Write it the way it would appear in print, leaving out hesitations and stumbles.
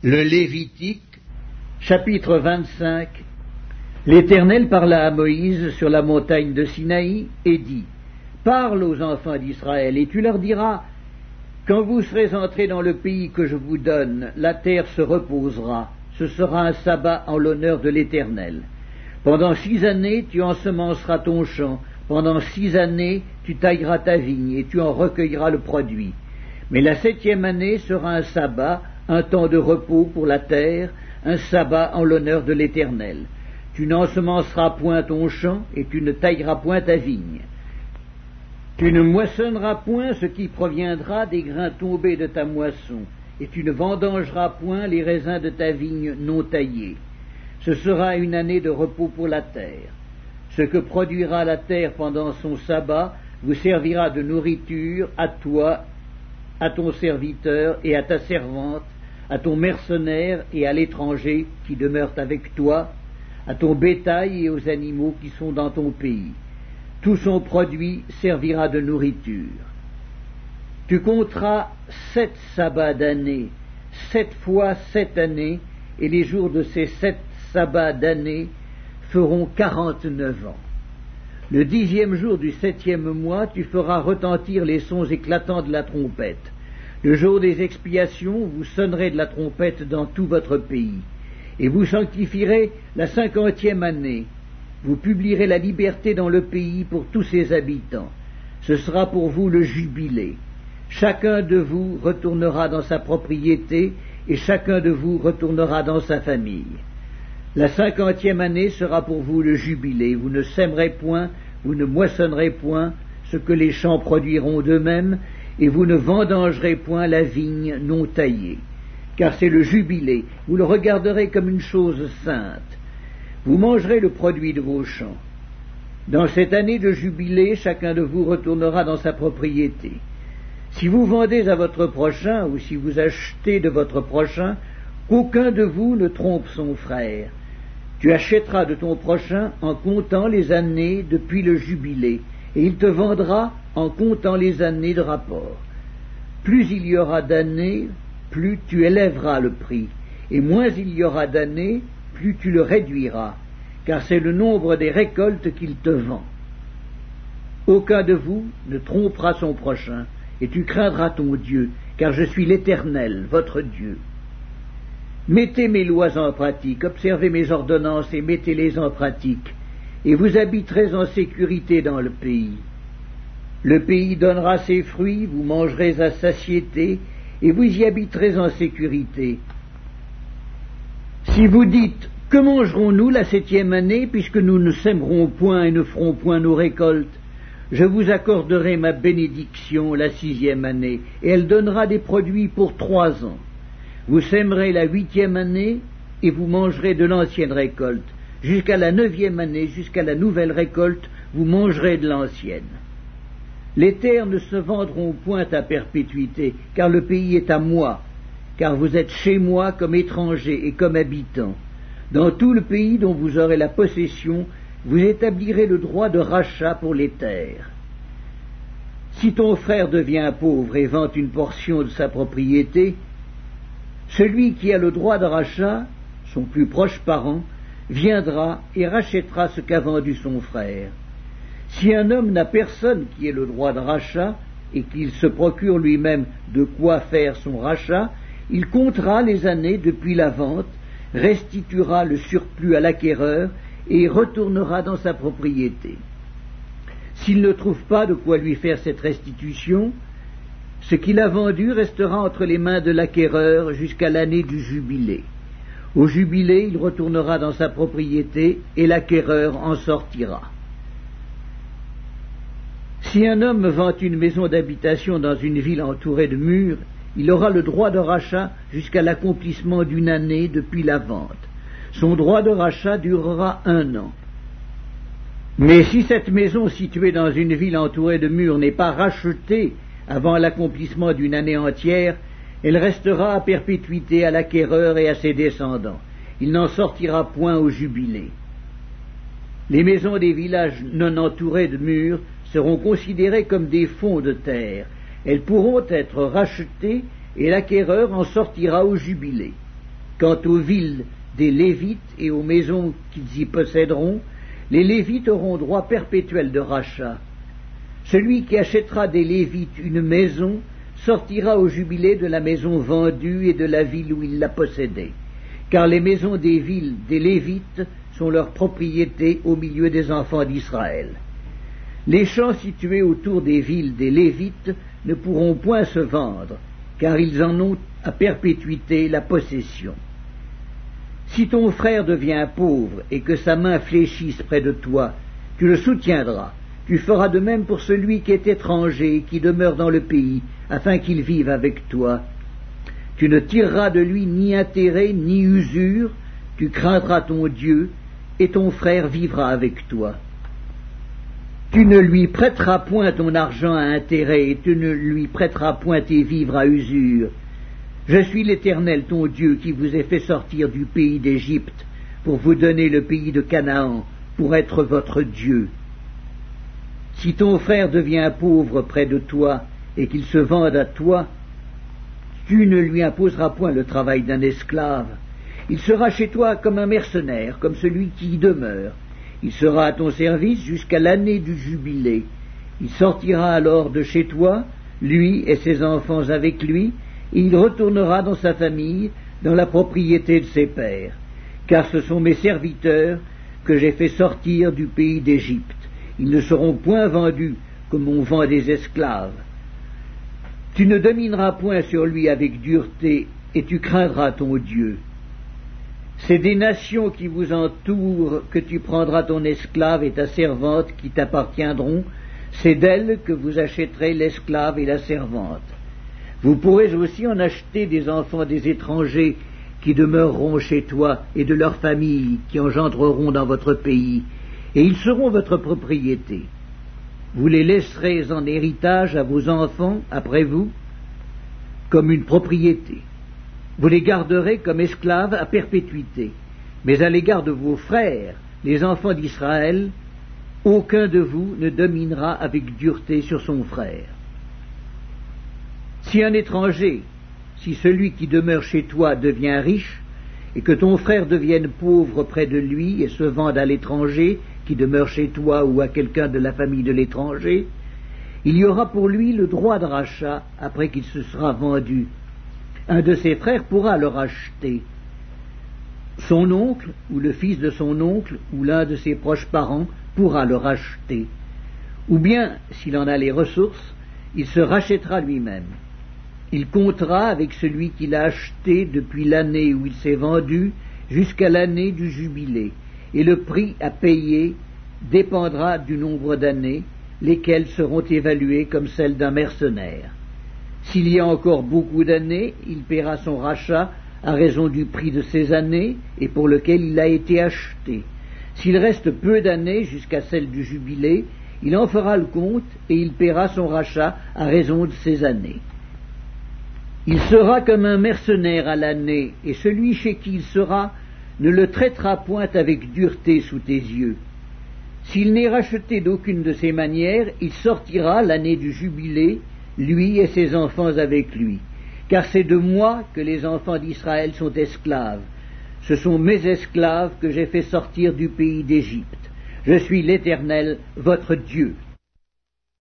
Le Lévitique, chapitre 25. L'Éternel parla à Moïse sur la montagne de Sinaï et dit: Parle aux enfants d'Israël, et tu leur diras: Quand vous serez entrés dans le pays que je vous donne, la terre se reposera. Ce sera un sabbat en l'honneur de l'Éternel. Pendant 6 années, tu ensemenceras ton champ. Pendant 6 années, tu tailleras ta vigne, et tu en recueilleras le produit. Mais la 7e année sera un sabbat, un temps de repos pour la terre, un sabbat en l'honneur de l'Éternel. Tu n'ensemenceras point ton champ, et tu ne tailleras point ta vigne. Tu ne moissonneras point ce qui proviendra des grains tombés de ta moisson, et tu ne vendangeras point les raisins de ta vigne non taillés. Ce sera une année de repos pour la terre. Ce que produira la terre pendant son sabbat vous servira de nourriture à toi, à ton serviteur et à ta servante, à ton mercenaire et à l'étranger qui demeure avec toi, à ton bétail et aux animaux qui sont dans ton pays. Tout son produit servira de nourriture. Tu compteras 7 sabbats d'année, 7 fois 7 années, et les jours de ces 7 sabbats d'année feront 49 ans. Le 10e jour du 7e mois, tu feras retentir les sons éclatants de la trompette. Le jour des expiations, vous sonnerez de la trompette dans tout votre pays. Et vous sanctifierez la 50e année. Vous publierez la liberté dans le pays pour tous ses habitants. Ce sera pour vous le jubilé. Chacun de vous retournera dans sa propriété, et chacun de vous retournera dans sa famille. La 50e année sera pour vous le jubilé. Vous ne sèmerez point, vous ne moissonnerez point ce que les champs produiront d'eux-mêmes, et vous ne vendangerez point la vigne non taillée. Car c'est le jubilé, vous le regarderez comme une chose sainte. Vous mangerez le produit de vos champs. Dans cette année de jubilé, chacun de vous retournera dans sa propriété. Si vous vendez à votre prochain, ou si vous achetez de votre prochain, qu'aucun de vous ne trompe son frère. Tu achèteras de ton prochain en comptant les années depuis le jubilé, et il te vendra en comptant les années de rapport. Plus il y aura d'années, plus tu élèveras le prix, et moins il y aura d'années, plus tu le réduiras, car c'est le nombre des récoltes qu'il te vend. Aucun de vous ne trompera son prochain, et tu craindras ton Dieu, car je suis l'Éternel, votre Dieu. Mettez mes lois en pratique, observez mes ordonnances et mettez-les en pratique, et vous habiterez en sécurité dans le pays. Le pays donnera ses fruits, vous mangerez à satiété, et vous y habiterez en sécurité. Si vous dites: Que mangerons-nous la 7e année, puisque nous ne sèmerons point et ne ferons point nos récoltes? Je vous accorderai ma bénédiction la 6e année, et elle donnera des produits pour 3 ans. Vous sèmerez la 8e année, et vous mangerez de l'ancienne récolte. Jusqu'à la 9e année, jusqu'à la nouvelle récolte, vous mangerez de l'ancienne. Les terres ne se vendront point à perpétuité, car le pays est à moi, car vous êtes chez moi comme étrangers et comme habitants. Dans tout le pays dont vous aurez la possession, vous établirez le droit de rachat pour les terres. Si ton frère devient pauvre et vend une portion de sa propriété, celui qui a le droit de rachat, son plus proche parent, viendra et rachètera ce qu'a vendu son frère. Si un homme n'a personne qui ait le droit de rachat, et qu'il se procure lui-même de quoi faire son rachat, il comptera les années depuis la vente, restituera le surplus à l'acquéreur, et retournera dans sa propriété. S'il ne trouve pas de quoi lui faire cette restitution, ce qu'il a vendu restera entre les mains de l'acquéreur jusqu'à l'année du jubilé. Au jubilé, il retournera dans sa propriété, et l'acquéreur en sortira. Si un homme vend une maison d'habitation dans une ville entourée de murs, il aura le droit de rachat jusqu'à l'accomplissement d'une année depuis la vente. Son droit de rachat durera 1 an. Mais si cette maison située dans une ville entourée de murs n'est pas rachetée avant l'accomplissement d'une année entière, elle restera à perpétuité à l'acquéreur et à ses descendants. Il n'en sortira point au jubilé. Les maisons des villages non entourés de murs seront considérées comme des fonds de terre. Elles pourront être rachetées et l'acquéreur en sortira au jubilé. Quant aux villes des Lévites et aux maisons qu'ils y posséderont, les Lévites auront droit perpétuel de rachat. Celui qui achètera des Lévites une maison sortira au jubilé de la maison vendue et de la ville où il la possédait, car les maisons des villes des Lévites sont leur propriété au milieu des enfants d'Israël. Les champs situés autour des villes des Lévites ne pourront point se vendre, car ils en ont à perpétuité la possession. Si ton frère devient pauvre et que sa main fléchisse près de toi, tu le soutiendras. Tu feras de même pour celui qui est étranger et qui demeure dans le pays, afin qu'il vive avec toi. Tu ne tireras de lui ni intérêt ni usure, tu craindras ton Dieu, et ton frère vivra avec toi. Tu ne lui prêteras point ton argent à intérêt, et tu ne lui prêteras point tes vivres à usure. Je suis l'Éternel ton Dieu qui vous ai fait sortir du pays d'Égypte, pour vous donner le pays de Canaan, pour être votre Dieu. Si ton frère devient pauvre près de toi, et qu'il se vende à toi, tu ne lui imposeras point le travail d'un esclave. Il sera chez toi comme un mercenaire, comme celui qui y demeure. Il sera à ton service jusqu'à l'année du jubilé. Il sortira alors de chez toi, lui et ses enfants avec lui, et il retournera dans sa famille, dans la propriété de ses pères. Car ce sont mes serviteurs que j'ai fait sortir du pays d'Égypte. Ils ne seront point vendus comme on vend des esclaves. Tu ne domineras point sur lui avec dureté, et tu craindras ton Dieu. C'est des nations qui vous entourent que tu prendras ton esclave et ta servante qui t'appartiendront, c'est d'elles que vous achèterez l'esclave et la servante. Vous pourrez aussi en acheter des enfants des étrangers qui demeureront chez toi et de leurs familles qui engendreront dans votre pays, et ils seront votre propriété. Vous les laisserez en héritage à vos enfants après vous, comme une propriété. Vous les garderez comme esclaves à perpétuité. Mais à l'égard de vos frères, les enfants d'Israël, aucun de vous ne dominera avec dureté sur son frère. Si un étranger, si celui qui demeure chez toi devient riche, et que ton frère devienne pauvre près de lui et se vende à l'étranger qui demeure chez toi ou à quelqu'un de la famille de l'étranger, il y aura pour lui le droit de rachat après qu'il se sera vendu. Un de ses frères pourra le racheter. Son oncle, ou le fils de son oncle, ou l'un de ses proches parents pourra le racheter. Ou bien, s'il en a les ressources, il se rachètera lui-même. Il comptera avec celui qui l'a acheté depuis l'année où il s'est vendu jusqu'à l'année du jubilé, et le prix à payer dépendra du nombre d'années, lesquelles seront évaluées comme celles d'un mercenaire. S'il y a encore beaucoup d'années, il paiera son rachat à raison du prix de ces années et pour lequel il a été acheté. S'il reste peu d'années jusqu'à celle du jubilé, il en fera le compte et il paiera son rachat à raison de ces années. Il sera comme un mercenaire à l'année, et celui chez qui il sera ne le traitera point avec dureté sous tes yeux. S'il n'est racheté d'aucune de ces manières, il sortira l'année du jubilé, lui et ses enfants avec lui. Car c'est de moi que les enfants d'Israël sont esclaves. Ce sont mes esclaves que j'ai fait sortir du pays d'Égypte. Je suis l'Éternel, votre Dieu.